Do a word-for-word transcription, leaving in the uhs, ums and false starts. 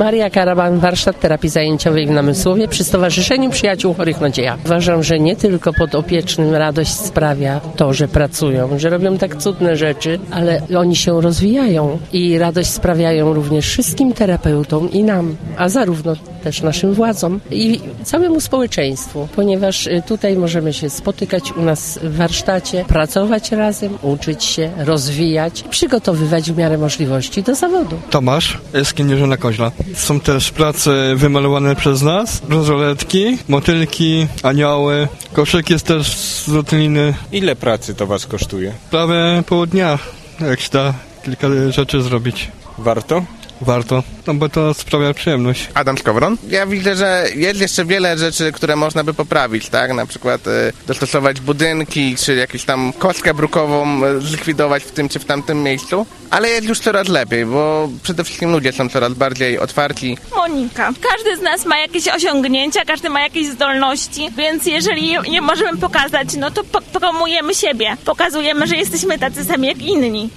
Maria Karaban, warsztat terapii zajęciowej w Namysłowie przy Stowarzyszeniu Przyjaciół Chorych Nadzieja. Uważam, że nie tylko podopiecznym radość sprawia to, że pracują, że robią tak cudne rzeczy, ale oni się rozwijają i radość sprawiają również wszystkim terapeutom i nam, a zarówno też naszym władzom i całemu społeczeństwu, ponieważ tutaj możemy się spotykać u nas w warsztacie, pracować razem, uczyć się, rozwijać, przygotowywać w miarę możliwości do zawodu. Tomasz, Eskiniżona Koźla. Są też prace wymalowane przez nas, bransoletki, motylki, anioły, koszyk jest też z rutyny. Ile pracy to was kosztuje? Prawie pół dnia, jak się da kilka rzeczy zrobić. Warto? Warto, no bo to sprawia przyjemność. Adam Skowron. Ja widzę, że jest jeszcze wiele rzeczy, które można by poprawić, tak? Na przykład y, dostosować budynki, czy jakąś tam kostkę brukową y, zlikwidować w tym czy w tamtym miejscu. Ale jest już coraz lepiej, bo przede wszystkim ludzie są coraz bardziej otwarci. Monika. Każdy z nas ma jakieś osiągnięcia, każdy ma jakieś zdolności, więc jeżeli je możemy pokazać, no to po- promujemy siebie. Pokazujemy, że jesteśmy tacy sami jak inni.